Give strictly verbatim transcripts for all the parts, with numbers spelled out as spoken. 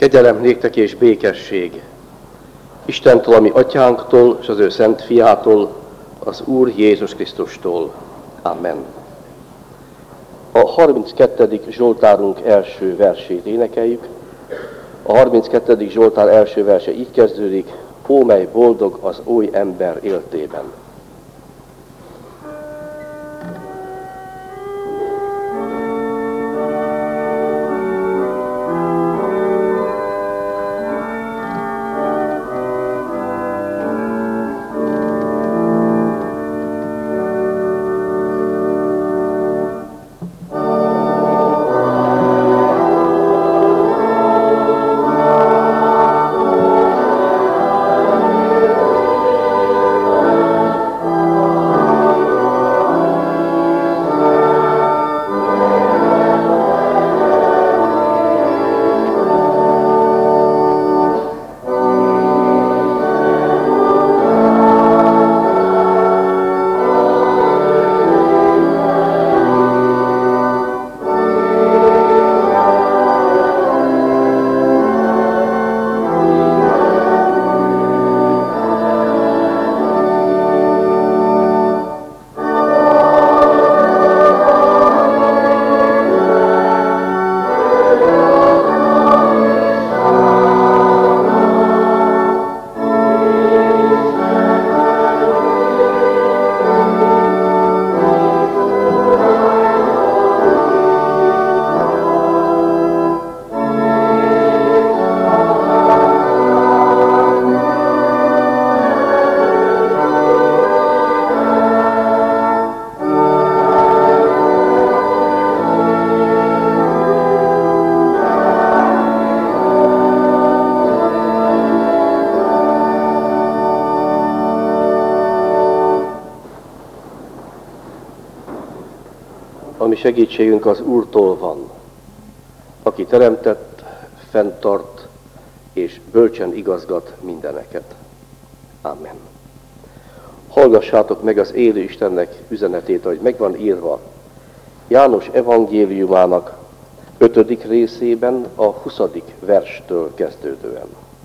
Kegyelem néktek és békesség Istentől, ami atyánktól, és az ő szent fiától, az Úr Jézus Krisztustól. Amen. A harminckettedik Zsoltárunk első versét énekeljük. A harminckettedik Zsoltár első verse így kezdődik: Ó, mely boldog az oly ember éltében. Ami segítségünk az Úrtól van, aki teremtett, fenntart és bölcsen igazgat mindeneket. Amen. Hallgassátok meg az élő Istennek üzenetét, ahogy megvan írva János evangéliumának ötödik részében, a huszadik verstől kezdődően.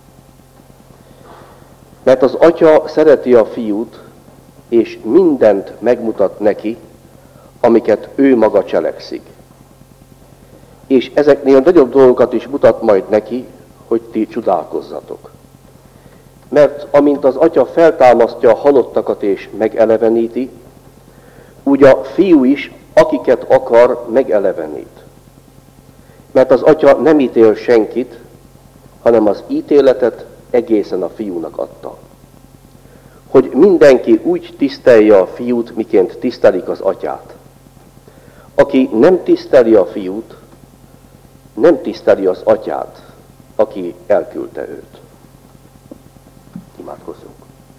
Mert az Atya szereti a Fiút, és mindent megmutat neki, amiket ő maga cselekszik. És ezeknél nagyobb dolgokat is mutat majd neki, hogy ti csodálkozzatok. Mert amint az Atya feltámasztja a halottakat és megeleveníti, úgy a Fiú is, akiket akar, megelevenít. Mert az Atya nem ítél senkit, hanem az ítéletet egészen a Fiúnak adta. Hogy mindenki úgy tisztelje a Fiút, miként tisztelik az Atyát. Aki nem tiszteli a Fiút, nem tiszteli az Atyát, aki elküldte őt. Imádkozzunk.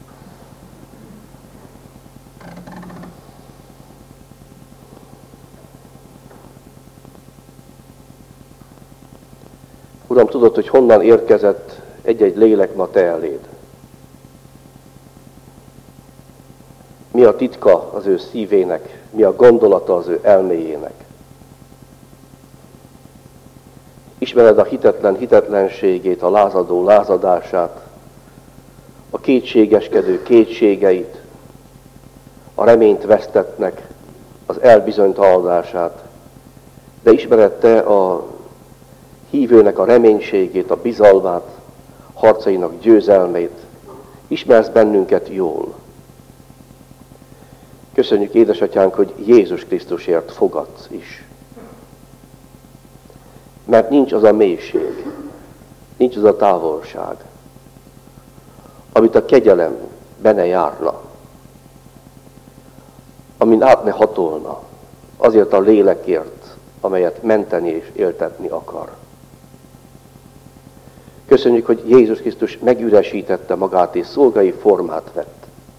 Uram, tudod, hogy honnan érkezett egy-egy lélek ma te eléd. Mi a titka az ő szívének, mi a gondolata az ő elméjének. Ismered a hitetlen hitetlenségét, a lázadó lázadását, a kétségeskedő kétségeit, a reményt vesztettnek, az elbizonytalanodását, de ismered te a hívőnek a reménységét, a bizalmát, harcainak győzelmét. Ismersz bennünket jól. Köszönjük, édesatyánk, hogy Jézus Krisztusért fogadsz is. Mert nincs az a mélység, nincs az a távolság, amit a kegyelem benne járna, amin át ne hatolna, azért a lélekért, amelyet menteni és éltetni akar. Köszönjük, hogy Jézus Krisztus megüresítette magát és szolgai formát vett.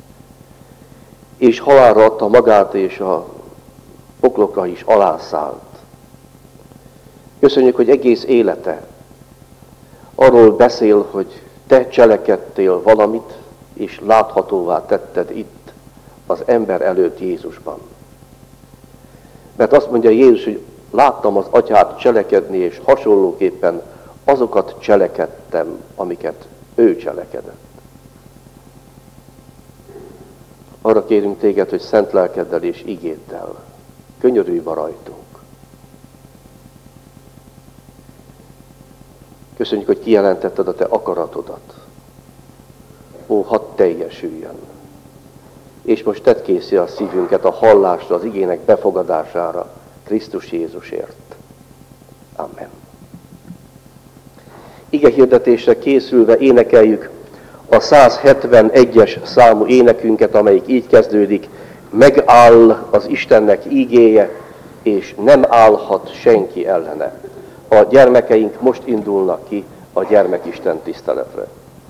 És halálra adta magát, és a poklokra is alászállt. Köszönjük, hogy egész élete arról beszél, hogy te cselekedtél valamit, és láthatóvá tetted itt az ember előtt Jézusban. Mert azt mondja Jézus, hogy láttam az atyát cselekedni, és hasonlóképpen azokat cselekedtem, amiket ő cselekedett. Arra kérünk téged, hogy szent lelkeddel és igéddel könyörülj rajtunk. Köszönjük, hogy kijelentetted a te akaratodat. Ó, hadd teljesüljön. És most tedd készé a szívünket a hallásra, az igének befogadására, Krisztus Jézusért. Amen. Ige hirdetésre készülve énekeljük a száz hetvenegyes számú énekünket, amelyik így kezdődik: megáll az Istennek ígéje, és nem állhat senki ellene. A gyermekeink most indulnak ki a gyermekisten tiszteletre.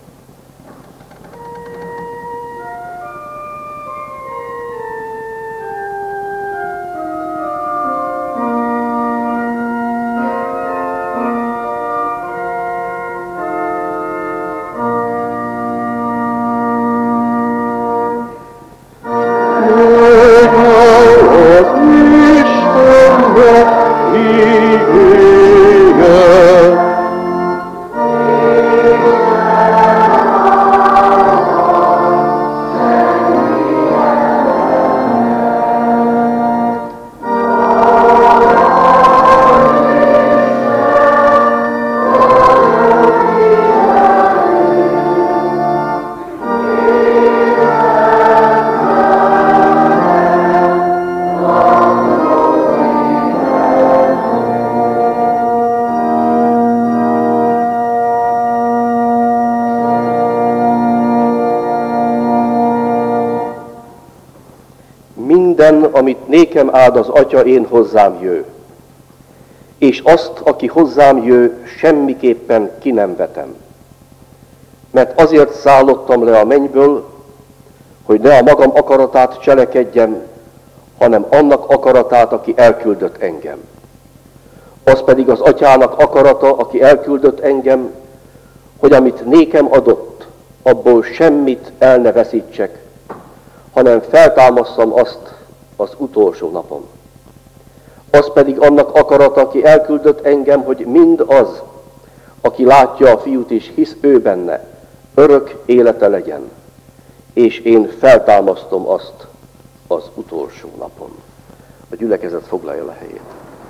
Minden, amit nékem áld az Atya, én hozzám jő. És azt, aki hozzám jő, semmiképpen ki nem vetem. Mert azért szállottam le a mennyből, hogy ne a magam akaratát cselekedjem, hanem annak akaratát, aki elküldött engem. Az pedig az Atyának akarata, aki elküldött engem, hogy amit nékem adott, abból semmit el ne veszítsek, hanem feltámasztam azt az utolsó napon. Az pedig annak akarata, aki elküldött engem, hogy mind az, aki látja a Fiút és hisz ő benne, örök élete legyen, és én feltámasztom azt az utolsó napon. A gyülekezet foglalja le helyét.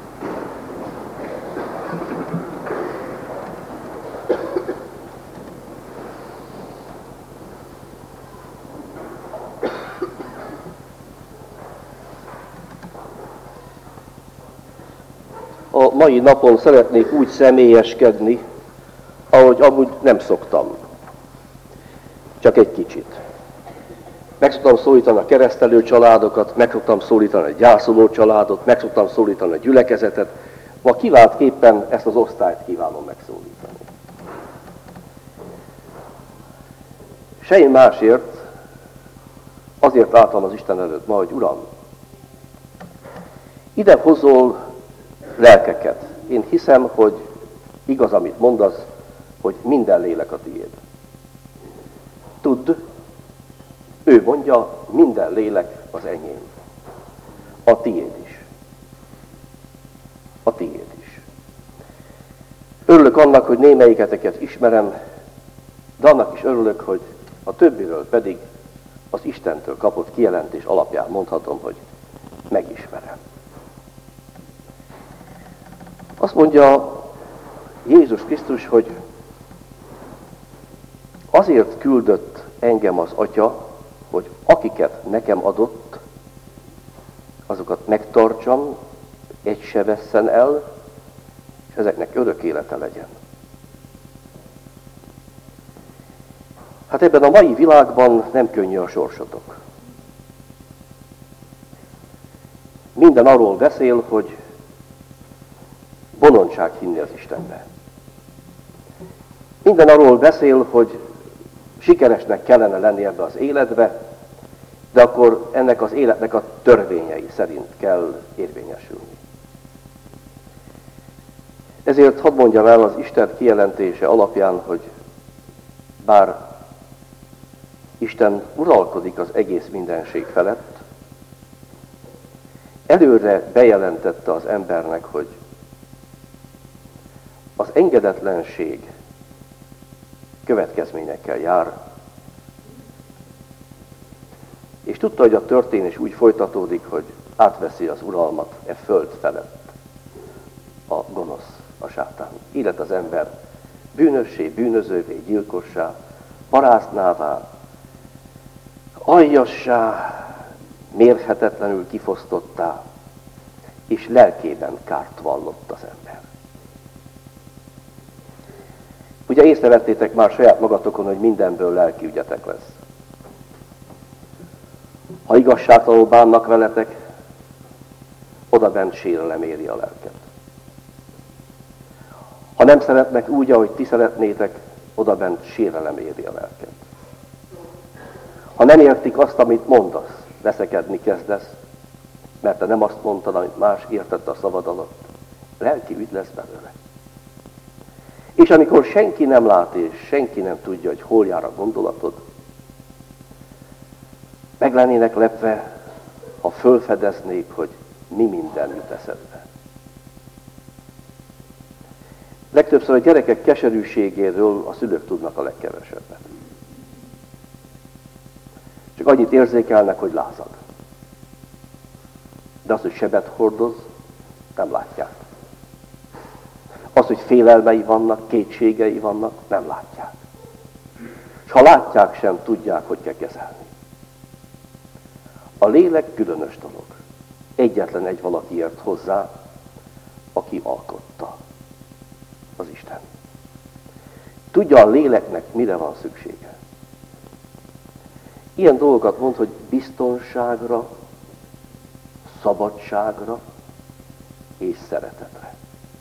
A mai napon szeretnék úgy személyeskedni, ahogy amúgy nem szoktam. Csak egy kicsit. Meg szoktam szólítani a keresztelő családokat, meg szoktam szólítani a gyászoló családot, meg szoktam szólítani a gyülekezetet. Ma kiváltképpen ezt az osztályt kívánom megszólítani. Se én másért, azért álltam az Isten előtt ma, hogy Uram, ide hozol lelkeket. Én hiszem, hogy igaz, amit mondasz, hogy minden lélek a tiéd. Tudd, ő mondja, minden lélek az enyém. A tiéd is. A tiéd is. Örülök annak, hogy némelyiketeket ismerem, de annak is örülök, hogy a többiről pedig az Istentől kapott kijelentés alapján mondhatom, hogy megismerem. Azt mondja Jézus Krisztus, hogy azért küldött engem az Atya, hogy akiket nekem adott, azokat megtartsam, egy se vesszen el, és ezeknek örök élete legyen. Hát ebben a mai világban nem könnyű a sorsotok. Minden arról beszél, hogy bolondság hinni az Istenbe. Minden arról beszél, hogy sikeresnek kellene lenni ebbe az életbe, de akkor ennek az életnek a törvényei szerint kell érvényesülni. Ezért hadd mondjam el az Isten kijelentése alapján, hogy bár Isten uralkodik az egész mindenség felett, előre bejelentette az embernek, hogy az engedetlenség következményekkel jár, és tudta, hogy a történés úgy folytatódik, hogy átveszi az uralmat e föld felett a gonosz, a sátán. Így lett az ember bűnössé, bűnözővé, gyilkossá, paráznává, aljassá, mérhetetlenül kifosztottá, és lelkében kárt vallott az ember. Ugye észrevettétek már saját magatokon, hogy mindenből lelkiügyetek lesz. Ha igazságtalanul bánnak veletek, oda bent sérelem éri a lelket. Ha nem szeretnek úgy, ahogy ti szeretnétek, oda bent sérelem éri a lelket. Ha nem értik azt, amit mondasz, veszekedni kezdesz, mert te nem azt mondtad, amit más értett a szavad alatt, lelki ügy lesz belőle. És amikor senki nem lát, és senki nem tudja, hogy hol jár a gondolatod, meg lennének lepve, ha fölfedeznék, hogy mi minden jut eszedbe. Legtöbbször a gyerekek keserűségéről a szülők tudnak a legkevesebbet. Csak annyit érzékelnek, hogy lázad. De az, hogy sebet hordoz, nem látják. Az, hogy félelmei vannak, kétségei vannak, nem látják. És ha látják, sem tudják, hogy kell kezelni. A lélek különös dolog. Egyetlen egy valaki ért hozzá, aki alkotta, az Isten. Tudja a léleknek, mire van szüksége. Ilyen dolgokat mond, hogy biztonságra, szabadságra és szeretetre.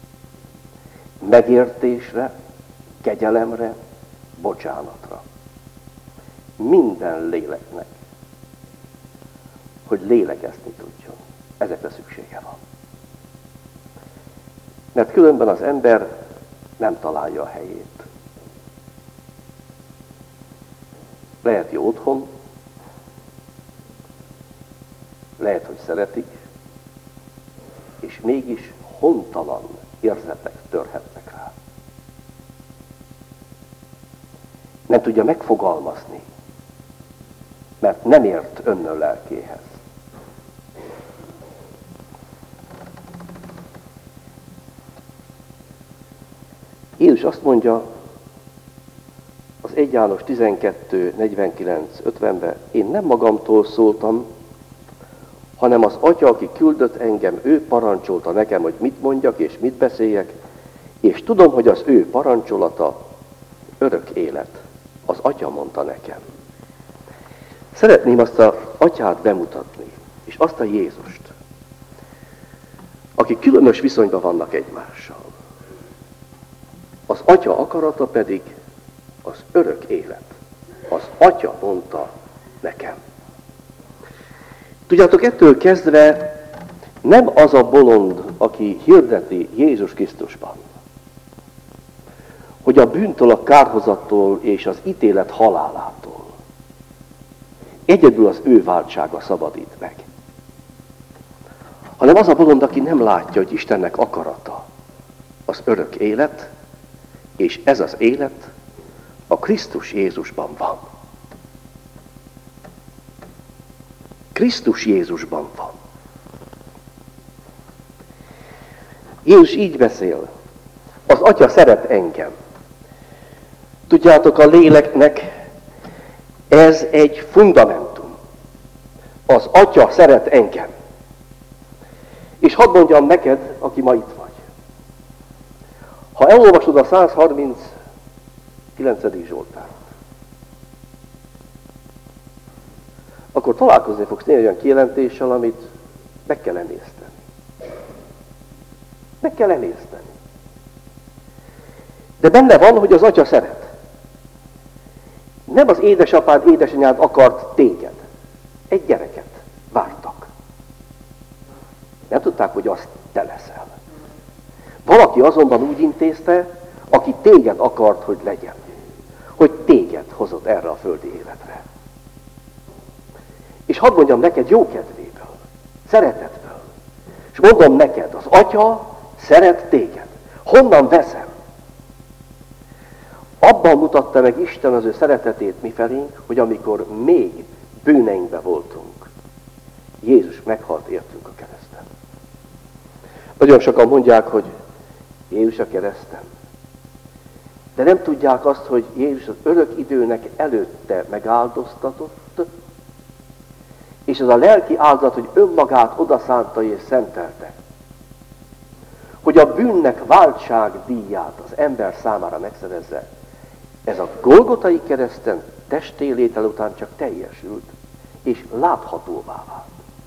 Megértésre, kegyelemre, bocsánatra. Minden léleknek, hogy lélegezni tudjon. Ezekre szüksége van. Mert különben az ember nem találja a helyét. Lehet jó otthon, lehet, hogy szeretik, és mégis hontalan érzetek törhetnek rá. Nem tudja megfogalmazni, mert nem ért önnön lelkéhez. Jézus azt mondja az egy János tizenkettő negyvenkilenc ötvenben, én nem magamtól szóltam, hanem az Atya, aki küldött engem, ő parancsolta nekem, hogy mit mondjak és mit beszéljek, és tudom, hogy az ő parancsolata örök élet. Az Atya mondta nekem. Szeretném azt az Atyát bemutatni, és azt a Jézust, akik különös viszonyban vannak egymással. Az Atya akarata pedig az örök élet. Az Atya mondta nekem. Tudjátok, ettől kezdve nem az a bolond, aki hirdeti Jézus Krisztusban, hogy a bűntől, a kárhozattól és az ítélet halálától egyedül az ő váltsága szabadít meg. Hanem az a bolond, aki nem látja, hogy Istennek akarata az örök élet, és ez az élet a Krisztus Jézusban van. Krisztus Jézusban van. Jézus így beszél. Az Atya szeret engem. Tudjátok, a léleknek ez egy fundamentum. Az Atya szeret engem. És hadd mondjam neked, aki ma itt vagy. Ha elolvasod a százharminckilencedik Zsoltárt, akkor találkozni fogsz néha olyan kijelentéssel, amit meg kell emészteni. Meg kell emészteni. De benne van, hogy az Atya szeret. Nem az édesapád, édesanyád akart téged. Egy gyereket vártak. Nem tudták, hogy azt te leszel. Valaki azonban úgy intézte, aki téged akart, hogy legyen. Hogy téged hozott erre a földi életre. És hadd mondjam neked jó kedvéből, szeretetből. És mondom neked, az Atya szeret téged. Honnan veszem? Abban mutatta meg Isten az ő szeretetét mifelénk, hogy amikor még bűneinkbe voltunk, Jézus meghalt értünk a kereszten. Nagyon sokan mondják, hogy Jézus a kereszten. De nem tudják azt, hogy Jézus az örök időnek előtte megáldoztatott, és az a lelki áldozat, hogy önmagát odaszánta és szentelte, hogy a bűnnek váltság díját az ember számára megszerezze, ez a Golgotai kereszten testélétel után csak teljesült, és láthatóvá vált.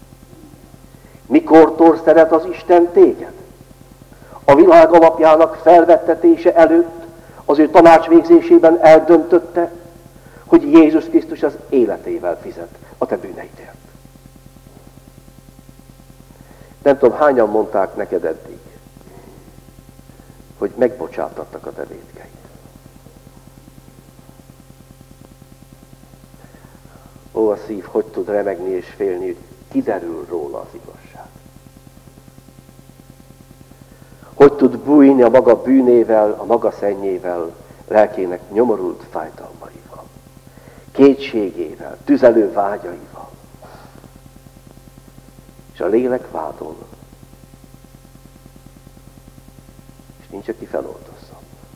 Mikortól szeret az Isten téged? A világ alapjának felvettetése előtt az ő tanácsvégzésében eldöntötte, hogy Jézus Krisztus az életével fizet a te bűneidért. Nem tudom, hányan mondták neked eddig, hogy megbocsátattak a te vétkeid. Ó, a szív, hogy tud remegni és félni, hogy kiderül róla az igazság. Hogy tud bújni a maga bűnével, a maga szennyével, lelkének nyomorult fájdalmaival, kétségével, tüzelő vágyaival. És a lélek vádol. És nincs, aki feloldozza.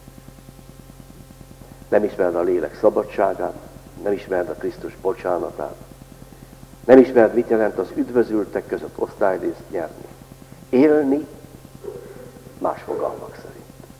Nem ismered a lélek szabadságát, nem ismered a Krisztus bocsánatát, nem ismered, mit jelent az üdvözültek között osztályrészt nyerni. Élni más fogalmak szerint.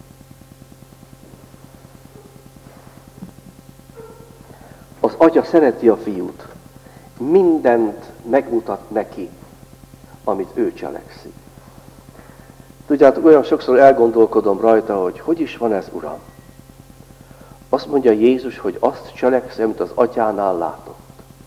Az Atya szereti a fiút, mindent megmutat neki, amit ő cselekszik. Tudjátok, olyan sokszor elgondolkodom rajta, hogy hogy is van ez, Uram? Azt mondja Jézus, hogy azt cselekszem, amit az Atyánál látott.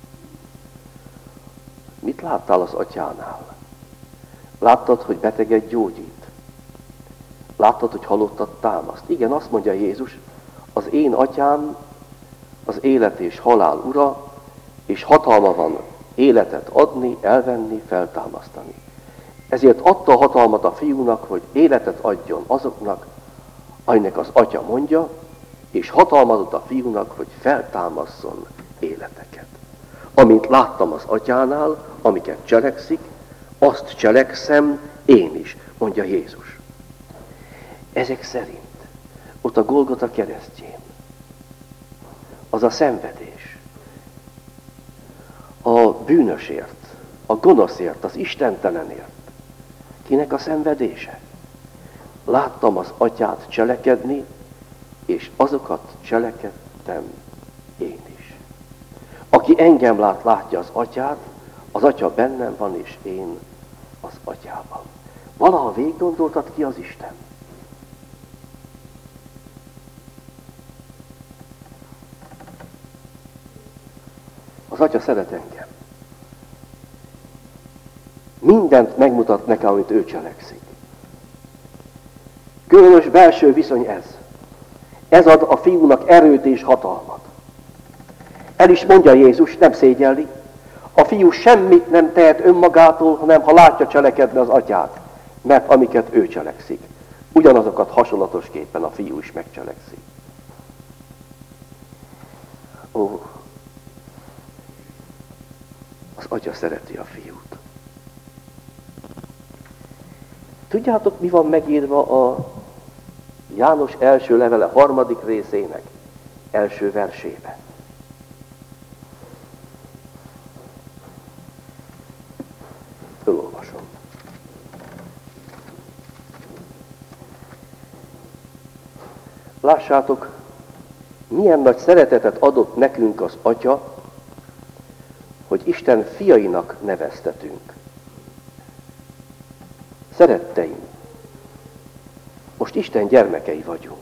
Mit láttál az Atyánál? Láttad, hogy beteget gyógyít? Láttad, hogy halottat támaszt? Igen, azt mondja Jézus, az én Atyám az élet és halál ura, és hatalma van életet adni, elvenni, feltámasztani. Ezért adta a hatalmat a fiúnak, hogy életet adjon azoknak, akinek az Atya mondja, és hatalmat ad a fiúnak, hogy feltámasszon életeket. Amint láttam az Atyánál, amiket cselekszik, azt cselekszem én is, mondja Jézus. Ezek szerint ott a Golgota keresztjén az a szenvedés a bűnösért, a gonoszért, az istentelenért. Kinek a szenvedése? Láttam az Atyát cselekedni, és azokat cselekedtem én is. Aki engem lát, látja az Atyát, az Atya bennem van, és én az Atyában. Valaha végiggondoltad, ki az Isten? Az Atya szeret engem. Mindent megmutat nekem, amit ő cselekszik. Különös belső viszony ez. Ez ad a fiúnak erőt és hatalmat. El is mondja Jézus, nem szégyelli. A fiú semmit nem tehet önmagától, hanem ha látja cselekedni az Atyát. Mert amiket ő cselekszik, ugyanazokat hasonlatosképpen a fiú is megcselekszik. Ó, az Atya szereti a fiút. Tudjátok, mi van megírva a János első levele harmadik részének első versébe? Fölolvasom. Lássátok, milyen nagy szeretetet adott nekünk az Atya, hogy Isten fiainak neveztetünk. Szeretteim, most Isten gyermekei vagyunk.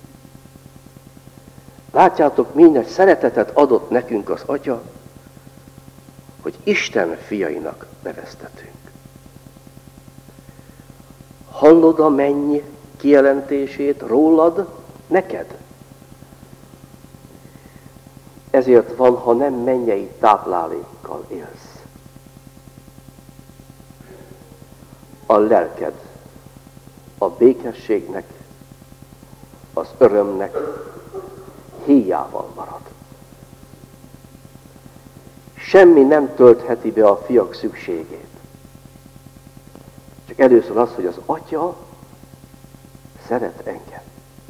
Látjátok, milyen nagy szeretetet adott nekünk az Atya, hogy Isten fiainak neveztetünk. Hallod a menny kijelentését rólad, neked? Ezért van, ha nem mennyei táplálékkal élsz. A lelked a békességnek, az örömnek, héjával marad. Semmi nem töltheti be a fiak szükségét. Csak először az, hogy az Atya szeret engem.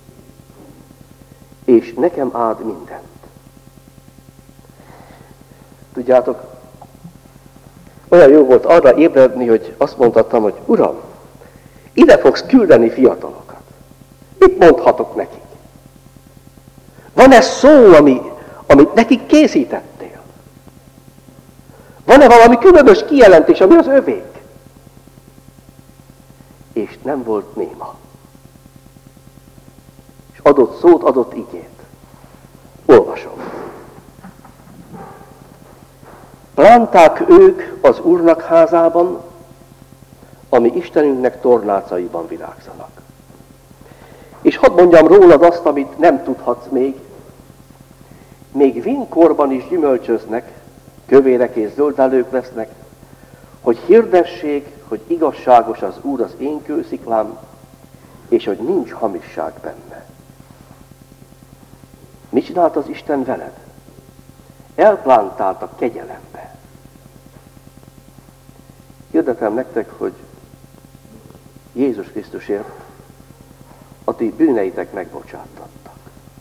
És nekem ad mindent. Tudjátok, olyan jó volt arra ébredni, hogy azt mondhattam, hogy Uram, ide fogsz küldeni fiatalokat. Mit mondhatok nekik? Van-e szó, ami, amit nekik készítettél? Van-e valami különös kijelentés, ami az övék? És nem volt néma. És adott szót, adott igét. Olvasom. Plánták ők az Úrnak házában, ami Istenünknek tornácaiban virágzanak. És hadd mondjam rólad azt, amit nem tudhatsz még. Még vínkorban is gyümölcsöznek, kövérek és zöldellők lesznek, hogy hirdessék, hogy igazságos az Úr az én kősziklám, és hogy nincs hamisság benne. Mit csinált az Isten veled? Elplántált a kegyelembe. Hirdetem nektek, hogy Jézus Krisztusért a ti bűneitek megbocsáttattak.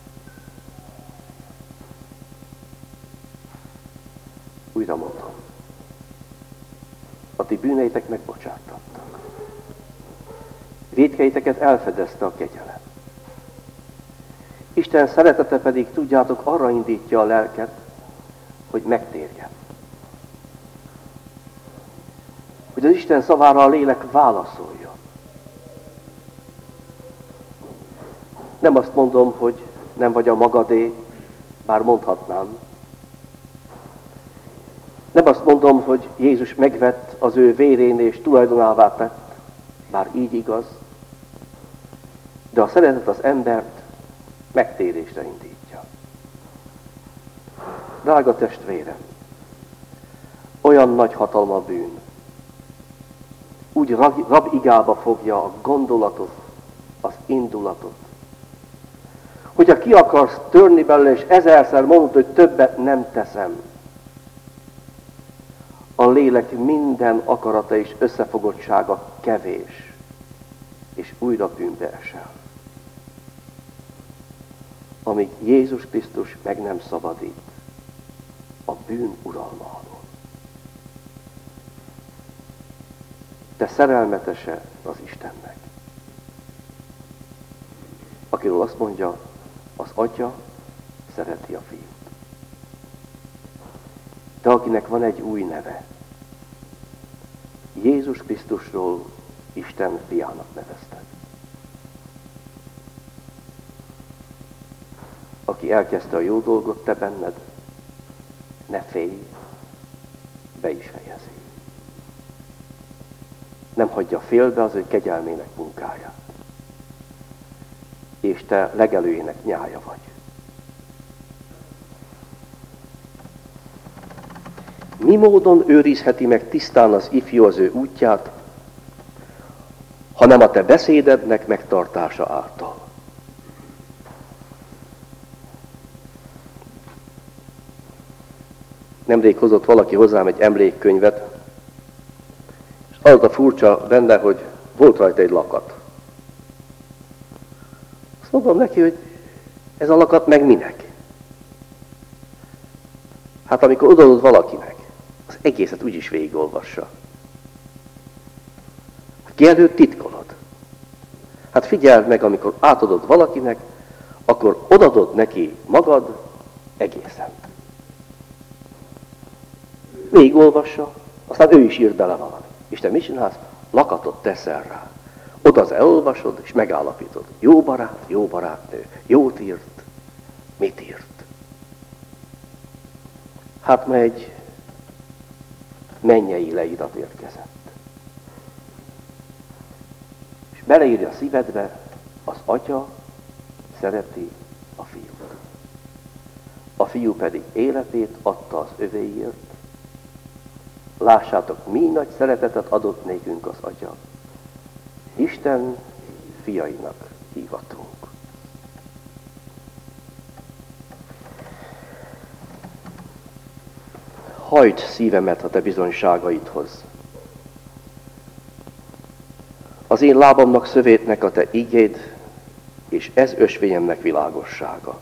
Újra mondom. A ti bűneitek megbocsáttattak. Vétkeiteket elfedezte a kegyelem. Isten szeretete pedig, tudjátok, arra indítja a lelket, hogy megtérjen. Hogy az Isten szavára a lélek válaszoljon. Nem azt mondom, hogy nem vagy a magadé, bár mondhatnám. Nem azt mondom, hogy Jézus megvett az ő vérén és tulajdonává tett, bár így igaz. De a szeretet az embert megtérésre indítja. Drága testvérem, olyan nagy hatalma a bűn, úgy rabigába fogja a gondolatot, az indulatot, hogyha ki akarsz törni belőle, és ezerszer mondod, hogy többet nem teszem, a lélek minden akarata és összefogottsága kevés, és újra bűnbe esel. Amíg Jézus Krisztus meg nem szabadít a bűn uralma alól. Te szerelmetese az Istennek, akiről azt mondja, az Atya szereti a Fiút. De akinek van egy új neve, Jézus Krisztusról Isten fiának nevezted. Aki elkezdte a jó dolgot te benned, ne félj, be is fejezi. Nem hagyja félbe az ő kegyelmének munkáját. És te legelőjének nyája vagy. Mi módon őrizheti meg tisztán az ifjú az ő útját, hanem a te beszédednek megtartása által? Nemrég hozott valaki hozzám egy emlékkönyvet, és az a furcsa benne, hogy volt rajta egy lakat. Azt mondom neki, hogy ez a lakat meg minek? Hát amikor odaadod valakinek, az egészet úgyis végigolvassa. Ki előtt titkolod? Hát figyeld meg, amikor átadod valakinek, akkor odadod neki magad egészen. Végigolvassa, aztán ő is írt bele valami. És te mit csinálsz? Lakatot teszel rá. Oda az elolvasod, és megállapítod. Jó barát, jó barátnő, jót írt, mit írt. Hát ma egy mennyei leírat érkezett. És beleírja a szívedbe, az Atya szereti a Fiút. A Fiú pedig életét adta az övéért. Lássátok, mi nagy szeretetet adott nékünk az Atya. Isten fiainak hívatunk. hajtsd szívemet a te bizonyságaidhoz. Az én lábamnak szövétnek a te igéd, és ez ösvényemnek világossága.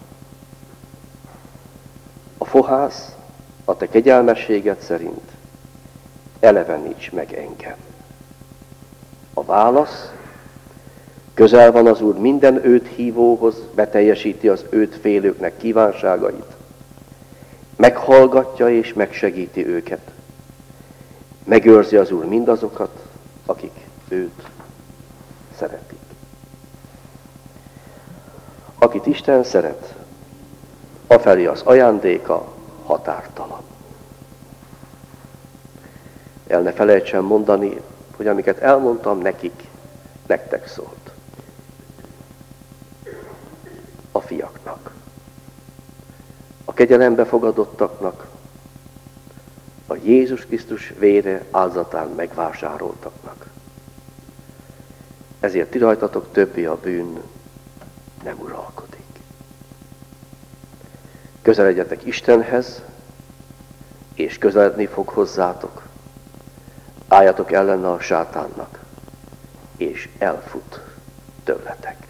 A fohász a te kegyelmességed szerint eleveníts meg engem. A válasz: közel van az Úr minden őt hívóhoz, beteljesíti az őt félőknek kívánságait. Meghallgatja és megsegíti őket. Megőrzi az Úr mindazokat, akik őt szeretik. Akit Isten szeret, afelé az ajándéka határtalan. El ne felejtsem mondani, hogy amiket elmondtam nekik, nektek szólt. A fiaknak, a kegyelembe fogadottaknak, a Jézus Krisztus vére áldozatán megvásároltaknak. Ezért ti rajtatok többé a bűn nem uralkodik. Közeledjetek Istenhez, és közeledni fog hozzátok. Álljatok ellene a sátánnak, és elfut tőletek.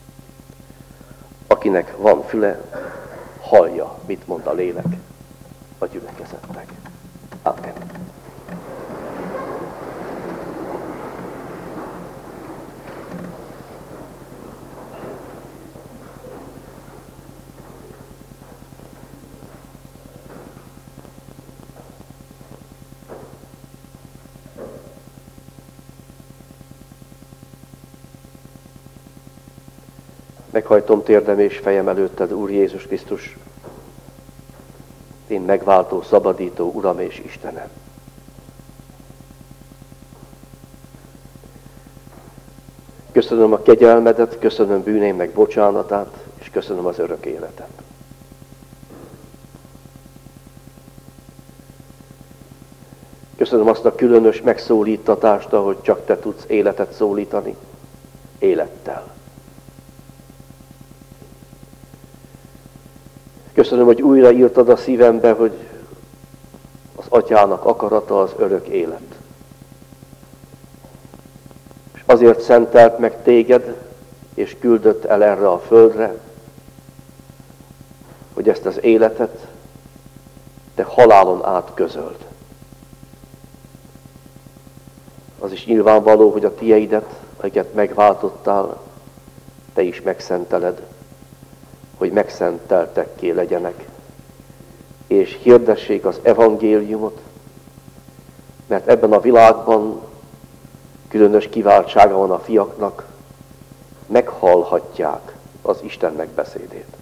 Akinek van füle, hallja, mit mond a lélek a gyülekezetnek. Amen. Meghajtom térdem és fejem előtted, Úr Jézus Krisztus, én megváltó, szabadító Uram és Istenem. Köszönöm a kegyelmedet, köszönöm bűneimnek bocsánatát, és köszönöm az örök életet. Köszönöm azt a különös megszólítatást, ahogy csak te tudsz életet szólítani, élettel. Köszönöm, hogy újra írtad a szívembe, hogy az Atyának akarata az örök élet. És azért szentelt meg téged, és küldött el erre a földre, hogy ezt az életet te halálon át közöld. Az is nyilvánvaló, hogy a tieidet, akiket megváltottál, te is megszenteled, hogy megszenteltekké legyenek, és hirdessék az evangéliumot, mert ebben a világban különös kiváltsága van a fiaknak, meghallhatják az Istennek beszédét.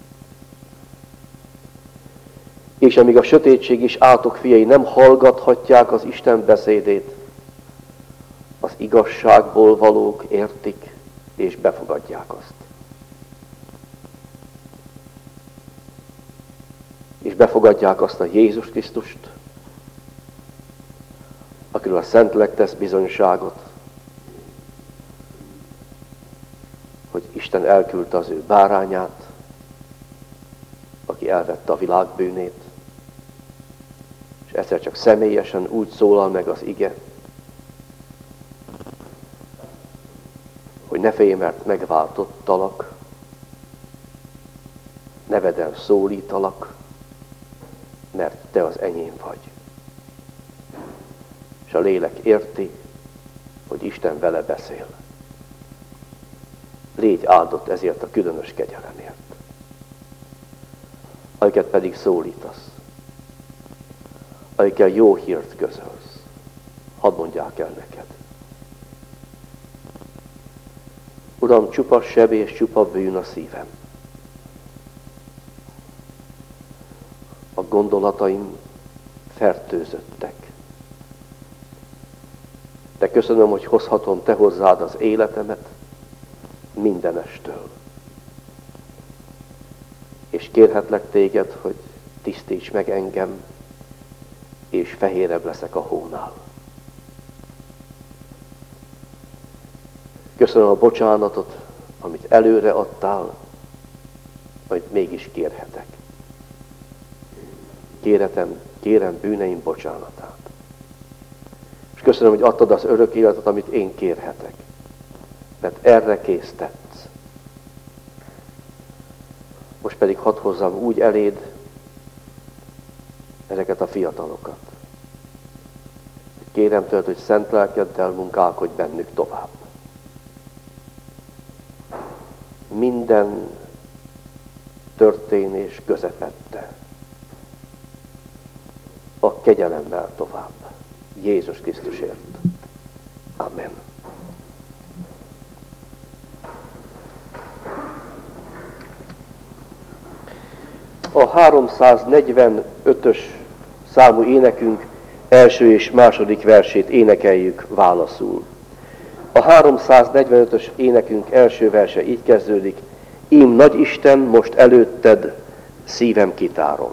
És amíg a sötétség is átok fiai nem hallgathatják az Isten beszédét, az igazságból valók értik és befogadják azt. És befogadják azt a Jézus Krisztust, akiről a Szentlélek tesz bizonyságot, hogy Isten elküldte az ő bárányát, aki elvette a világ bűnét, és egyszer csak személyesen úgy szólal meg az ige, hogy ne félj, mert megváltottalak, neveden szólítalak, mert te az enyém vagy. És a lélek érti, hogy Isten vele beszél. Légy áldott ezért a különös kegyelemért. Akiket pedig szólítasz, akikkel jó hírt közölsz, hadd mondják el neked. Uram, csupa seb és csupa bűn a szívem. A gondolataim fertőzöttek. De köszönöm, hogy hozhatom te hozzád az életemet mindenestől. És kérhetlek téged, hogy tisztíts meg engem, és fehérebb leszek a hónál. Köszönöm a bocsánatot, amit előre adtál, majd mégis kérhetek. Kéretem, kérem bűneim bocsánatát. És köszönöm, hogy adtad az örök életet, amit én kérhetek. Mert erre késztetsz. Most pedig hadd hozzam úgy eléd ezeket a fiatalokat. Kérem tőled, hogy szent lelkeddel munkálkodj bennük tovább. Minden történés közepette. A kegyelemmel tovább. Jézus Krisztusért. Amen. A háromszáznegyvenötös számú énekünk első és második versét énekeljük válaszul. A háromszáznegyvenötös énekünk első verse így kezdődik: Ím nagy Isten, most előtted szívem kitárom.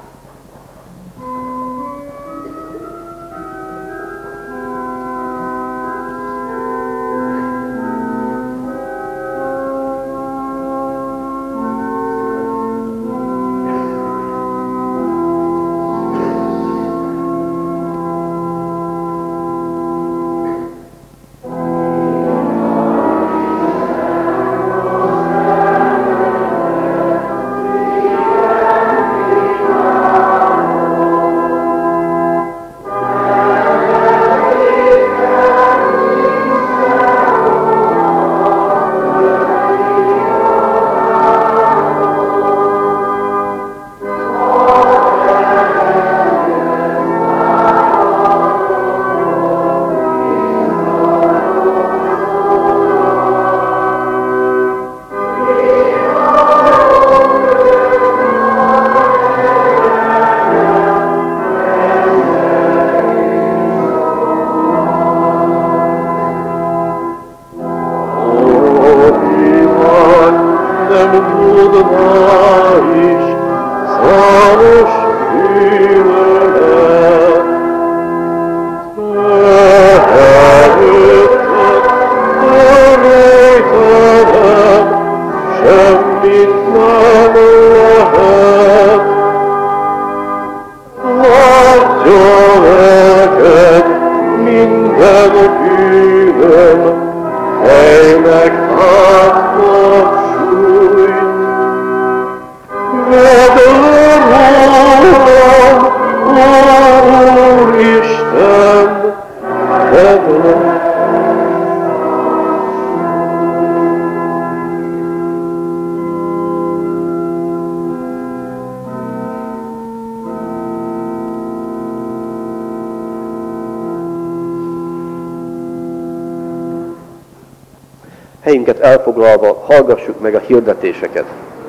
Helyünket elfoglalva hallgassuk meg a hirdetéseket.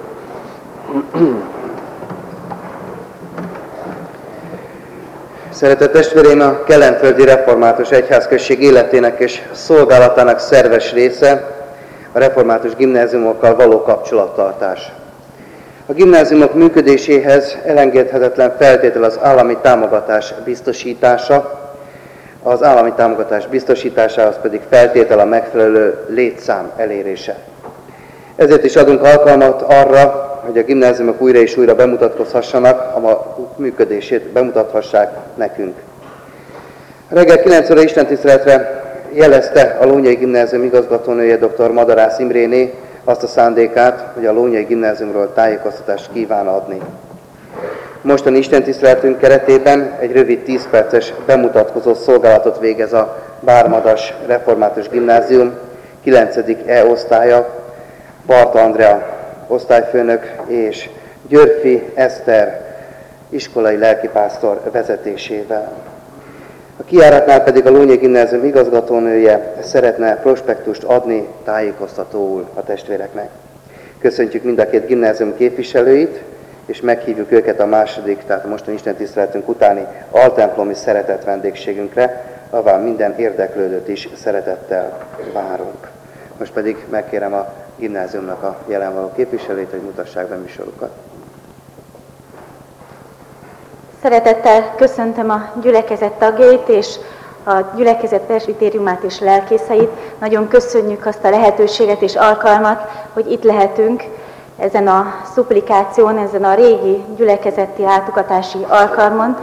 Szeretett testvéreim, a Kelenföldi Református Egyházközség életének és szolgálatának szerves része a református gimnáziumokkal való kapcsolattartás. A gimnáziumok működéséhez elengedhetetlen feltétel az állami támogatás biztosítása, az állami támogatás biztosításához pedig feltétel a megfelelő létszám elérése. Ezért is adunk alkalmat arra, hogy a gimnáziumok újra és újra bemutatkozhassanak, a maguk működését bemutathassák nekünk. Reggel kilenc óra istentiszteletre jelezte a Lónyai Gimnázium igazgatónője dr. Madarász Imréné azt a szándékát, hogy a Lónyai Gimnáziumról tájékoztatást kíván adni. Mostani istentiszteletünk keretében egy rövid tíz perces bemutatkozó szolgálatot végez a Bármadas Református Gimnázium kilencedik E osztálya, Barta Andrea osztályfőnök és Györfi Eszter iskolai lelkipásztor vezetésével. A kijáratnál pedig a Lónyai Gimnázium igazgatónője szeretne prospektust adni tájékoztatóul a testvéreknek. Köszöntjük mind a két gimnázium képviselőit, és meghívjuk őket a második, tehát a mostani istentiszteletünk utáni altemplomi szeretett vendégségünkre, ahová minden érdeklődőt is szeretettel várunk. Most pedig megkérem a gimnáziumnak a jelenvaló képviselőit, hogy mutassák be műsorukat. Szeretettel köszöntöm a gyülekezet tagjait és a gyülekezet presbitériumát és lelkészeit. Nagyon köszönjük azt a lehetőséget és alkalmat, hogy itt lehetünk ezen a szupplikáción, ezen a régi gyülekezeti látogatási alkalmon,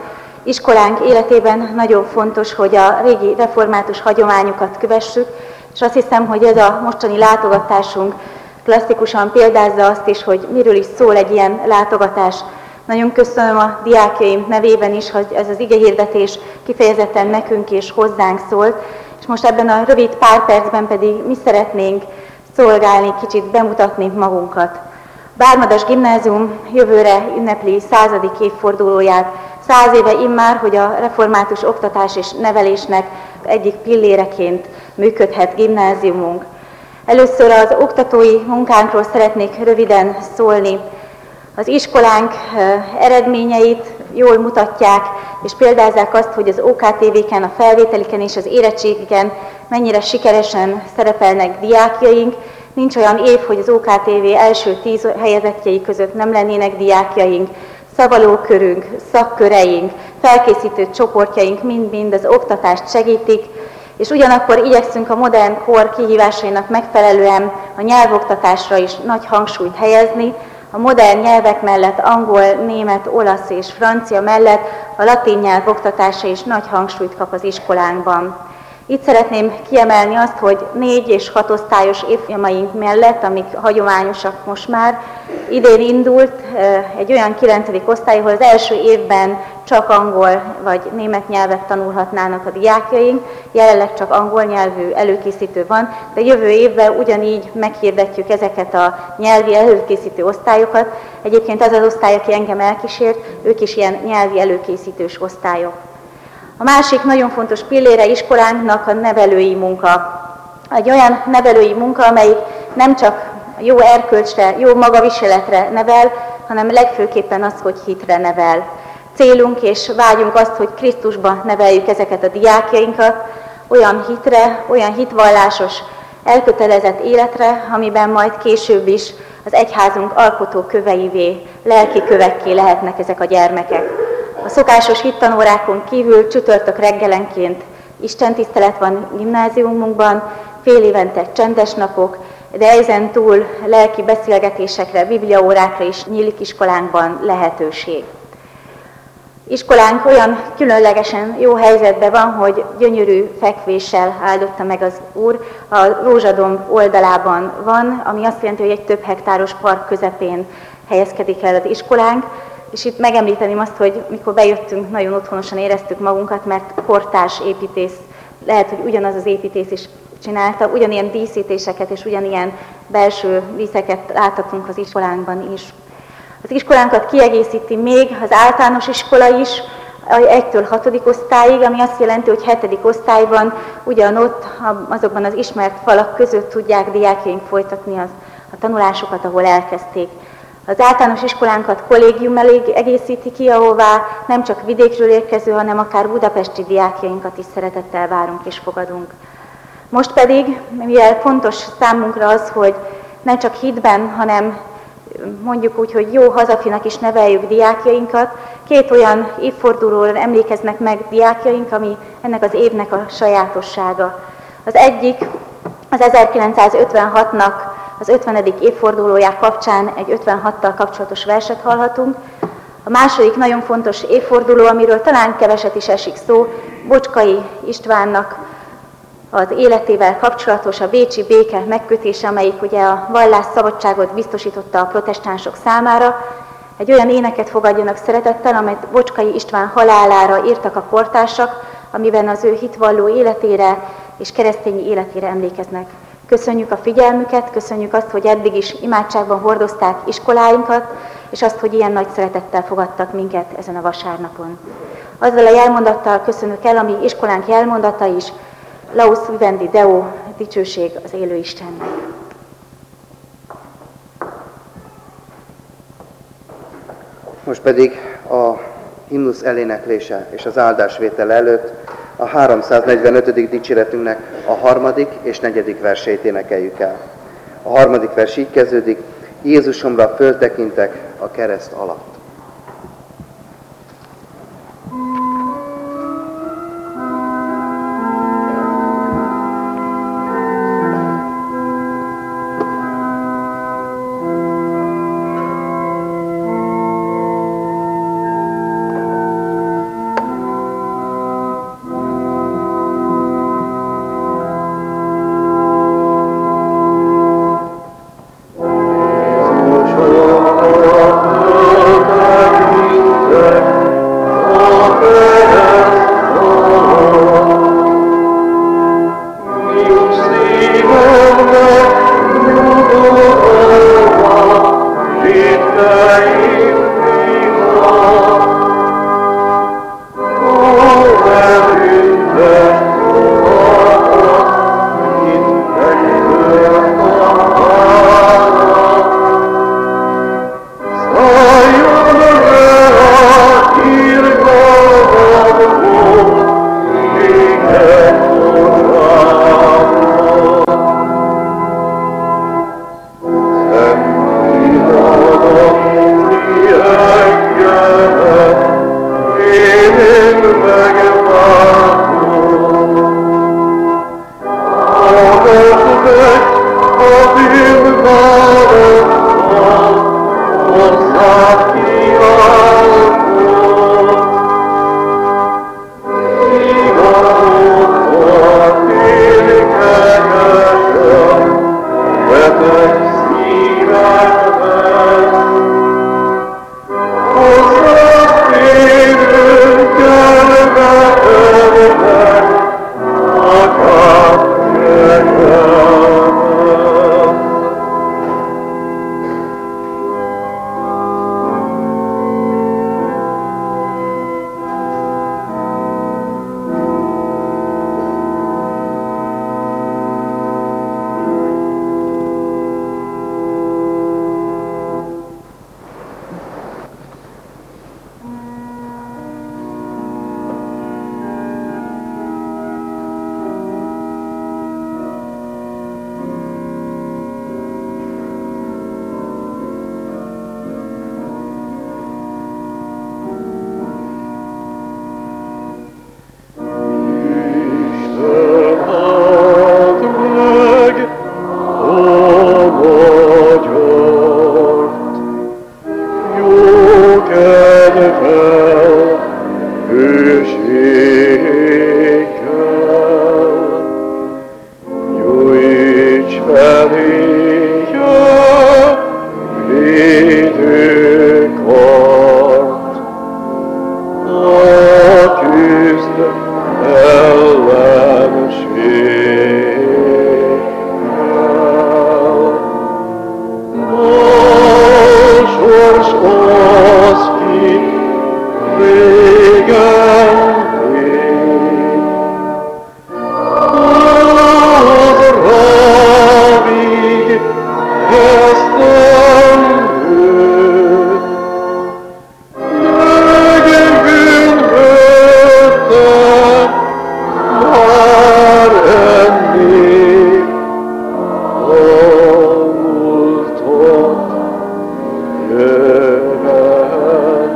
Iskolánk életében nagyon fontos, hogy a régi református hagyományokat kövessük, és azt hiszem, hogy ez a mostani látogatásunk klasszikusan példázza azt is, hogy miről is szól egy ilyen látogatás. Nagyon köszönöm a diákjaim nevében is, hogy ez az igehirdetés kifejezetten nekünk és hozzánk szólt, és most ebben a rövid pár percben pedig mi szeretnénk szolgálni, kicsit bemutatni magunkat. Bármadas Gimnázium jövőre ünnepli századik évfordulóját. Száz éve immár, hogy a református oktatás és nevelésnek egyik pilléreként működhet gimnáziumunk. Először az oktatói munkánkról szeretnék röviden szólni. Az iskolánk eredményeit jól mutatják, és példázzák azt, hogy az ó ká té véken, a felvételiken és az érettségiken mennyire sikeresen szerepelnek diákjaink. Nincs olyan év, hogy az ó ká té vé első tíz helyezettjei között nem lennének diákjaink. Szavalókörünk, szakköreink, felkészítő csoportjaink mind-mind az oktatást segítik, és ugyanakkor igyekszünk a modern kor kihívásainak megfelelően a nyelvoktatásra is nagy hangsúlyt helyezni. A modern nyelvek mellett angol, német, olasz és francia mellett a latin nyelv oktatása is nagy hangsúlyt kap az iskolánkban. Itt szeretném kiemelni azt, hogy négy és hat osztályos évfolyamaink mellett, amik hagyományosak most már, idén indult egy olyan kilencedik osztály, ahol az első évben csak angol vagy német nyelvet tanulhatnának a diákjaink, jelenleg csak angol nyelvű előkészítő van, de jövő évben ugyanígy meghirdetjük ezeket a nyelvi előkészítő osztályokat. Egyébként az az osztály, aki engem elkísért, ők is ilyen nyelvi előkészítős osztályok. A másik nagyon fontos pillére iskolánknak a nevelői munka. Egy olyan nevelői munka, amely nem csak jó erkölcsre, jó magaviseletre nevel, hanem legfőképpen az, hogy hitre nevel. Célunk és vágyunk azt, hogy Krisztusba neveljük ezeket a diákjainkat, olyan hitre, olyan hitvallásos, elkötelezett életre, amiben majd később is az egyházunk alkotó köveivé, lelki kövekké lehetnek ezek a gyermekek. A szokásos hittanórákon kívül csütörtök reggelenként istentisztelet van gimnáziumunkban, fél évente csendes napok, de ezen túl lelki beszélgetésekre, bibliaórákra is nyílik iskolánkban lehetőség. Iskolánk olyan különlegesen jó helyzetben van, hogy gyönyörű fekvéssel áldotta meg az Úr. A Rózsadomb oldalában van, ami azt jelenti, hogy egy több hektáros park közepén helyezkedik el az iskolánk. És itt megemlíteném azt, hogy mikor bejöttünk, nagyon otthonosan éreztük magunkat, mert kortárs építész, lehet, hogy ugyanaz az építész is csinálta, ugyanilyen díszítéseket és ugyanilyen belső díszeket láthatunk az iskolánkban is. Az iskolánkat kiegészíti még az általános iskola is, egytől hatodik osztályig, ami azt jelenti, hogy hetedik osztályban ugyanott, azokban az ismert falak között tudják diákjaink folytatni az, a tanulásokat, ahol elkezdték. Az általános iskolánkat kollégium elég egészíti ki, ahová nem csak vidékről érkező, hanem akár budapesti diákjainkat is szeretettel várunk és fogadunk. Most pedig, mivel fontos számunkra az, hogy nem csak hitben, hanem mondjuk úgy, hogy jó hazafinak is neveljük diákjainkat, két olyan évfordulóra emlékeznek meg diákjaink, ami ennek az évnek a sajátossága. Az egyik az ezerkilencszázötvenhatnak az ötvenedik évfordulójá kapcsán egy ötvenhattal kapcsolatos verset hallhatunk. A második nagyon fontos évforduló, amiről talán keveset is esik szó, Bocskai Istvánnak az életével kapcsolatos, a bécsi béke megkötése, amelyik ugye a vallásszabadságot biztosította a protestánsok számára. Egy olyan éneket fogadjanak szeretettel, amelyet Bocskai István halálára írtak a kortársak, amiben az ő hitvalló életére és keresztényi életére emlékeznek. Köszönjük a figyelmüket, köszönjük azt, hogy eddig is imádságban hordozták iskoláinkat, és azt, hogy ilyen nagy szeretettel fogadtak minket ezen a vasárnapon. Azzal a jelmondattal köszönjük el, ami iskolánk jelmondata is, Laus vivendi Deo, dicsőség az élő Istennek. Most pedig a himnusz eléneklése és az áldásvétel előtt a háromszáznegyvenötödik dicséretünknek a harmadik és negyedik versét énekeljük el. A harmadik vers így kezdődik: Jézusomra föltekintek a kereszt alatt. fel hűséggel, nyújts feléje védőkart, a küzd ellenséggel. A sors az, ki régen rég, az rádig esztendőt, megint bűnhődte már ennél a múltat jövendőt.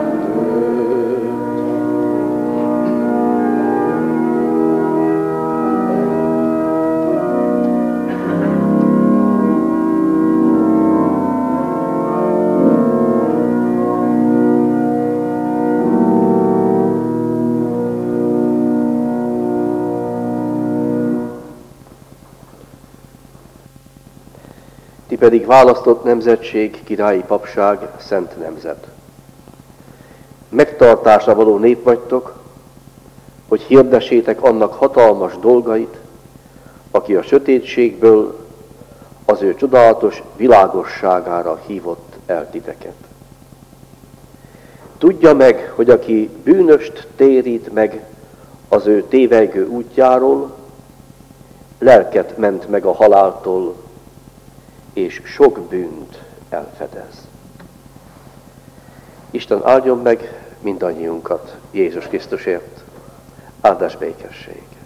Ti pedig választott nemzetség, királyi papság, szent nemzet. Megtartásra való nép vagytok, hogy hirdessétek annak hatalmas dolgait, aki a sötétségből az ő csodálatos világosságára hívott el titeket. Tudja meg, hogy aki bűnöst térít meg az ő tévejgő útjáról, lelket ment meg a haláltól, és sok bűnt elfedez. Isten áldjon meg mindannyiunkat Jézus Krisztusért. Áldás békesség!